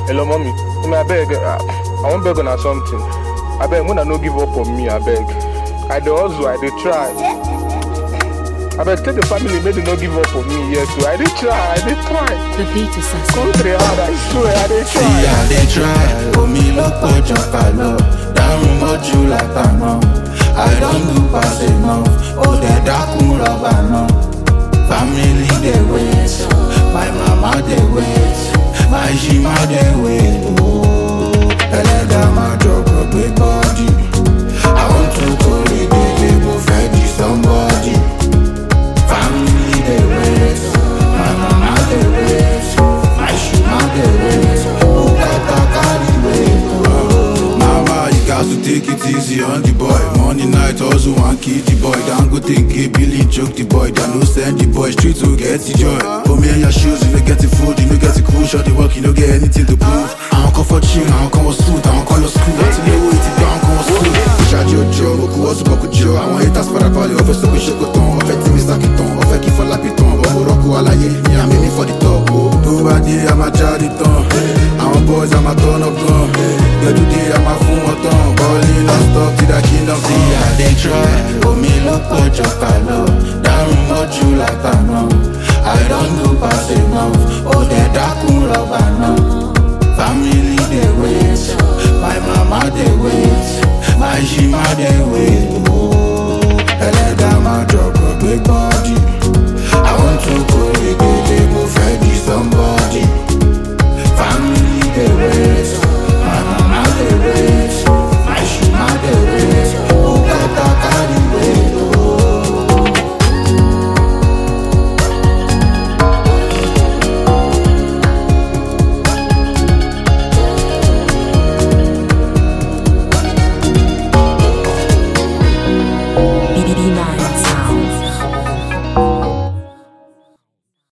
Hello, mommy. I beg. I want beg on something. I beg when I no give up on me. I beg. I dey hustle. I dey try. I beg tell the family make they no give up on me. Yes, I dey try. I dey try. The beat assassin. Country hard. I swear I dey try. See, I dey try. Omi ló pọ̀jọ kàlọ́. Dáhùn mọ́jú látàná. I don do pass enough. Ó dẹ̀ dákun rọ́bà náà. Family dey wait. My mama dey wait. My shima dey wait. Ẹlẹ́dàá máa jọ̀gọ̀ gbé bọ́ọ̀dì. I want to go read the go fẹ́ di somebody. Family dey wait. My mama dey wait. My shima dey wait. Bukata carry weight. Mama, you got to take it easy on the boy. Morning, night, also one kid the boy. Don't go think Billy choke the boy. Don't no send the boy straight to get the joy. Put me in your shoes, you no get the food, you no get the cool shot the work, you no get anything to prove. I don't come for chill, I don't come for suit, I don't call your school. That's the way it's down, come for school. Charge your job, who was about to job. I want it as for a party, offer so we should go down. Offer to me, stack it on, offer keep for like it on. But Morocco, I like it, yeah, I'm aiming for the top. Nobody, I'm a charity ton. I'm boys, I'm a turn up gun. Yeah, today I'm a phone or tongue. Balling non stop to the kingdom. See, I dey try. Omi ló pọ̀jọ kàlọ́. Dáhùn mọ́jú látàná. I don do pass enough. Ó dẹ̀ dákun rọ́bà náà. Family dey wait. My mama dey wait. My shima dey wait. Ẹlẹ́dàá máa jọ̀gọ̀ gbé bọ́ọ̀dì.